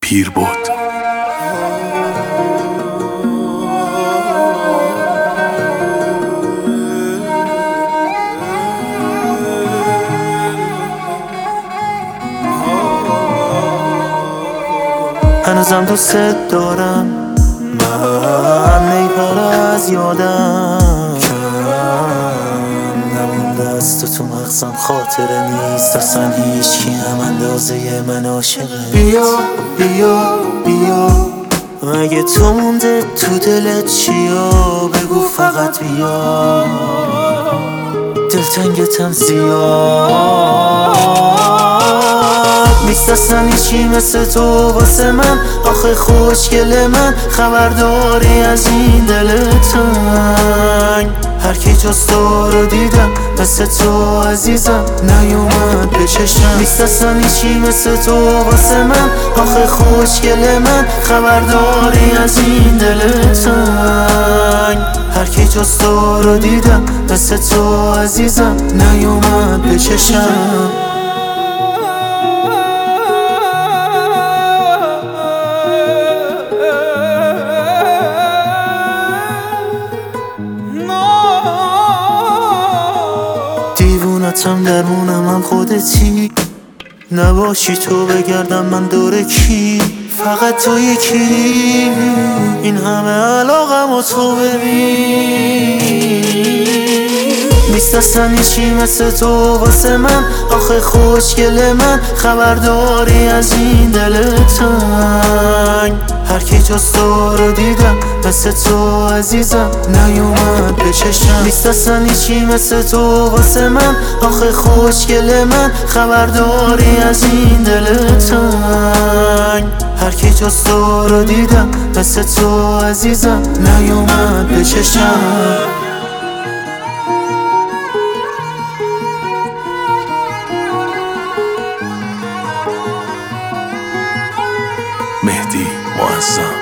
پیر بود. هنوزم دوست دارم، من نیپر از یادم نمونده است تو مغزم، خاطره نیست اصلا هیچکی هم اندازه من عاشقه. بیا بیا بیا، اگه تو مونده تو دلت چیا بگو فقط بیا، دلتنگتم زیاد نیست اصلا هیچی مثل تو واسه من. آخه خوشگل من، خبرداری از این دل تنگ. هر کی جز تو رو دیدم مثل تو عزیزم نیومد به چشم. نیست اصلا هیچی مثل تو واسه من. آخه خوشگل من، خبرداری از این دل تنگ. هر کی جز تو رو دیدم مثل تو عزیزم نیومد به چشم. دیوونتم درمونم هم خودتی، نباشی تو بگردم من دور کی، فقط تو یکی. این همه علاقم و تو ببین نیست اصلا هیچی مثل تو واسه من. آخه خوشگل من، خبرداری از این دل تنگ. هر کی جز تو رو دیدم مثل تو عزیزم نیومد به چشم. نیست اصلا هیچی مثل تو واسه من. آخه خوشگل من، خبرداری از این دل تنگ. هر کی جز تو رو دیدم مثل تو عزیزم نیومد به چشم. مهدی معظم.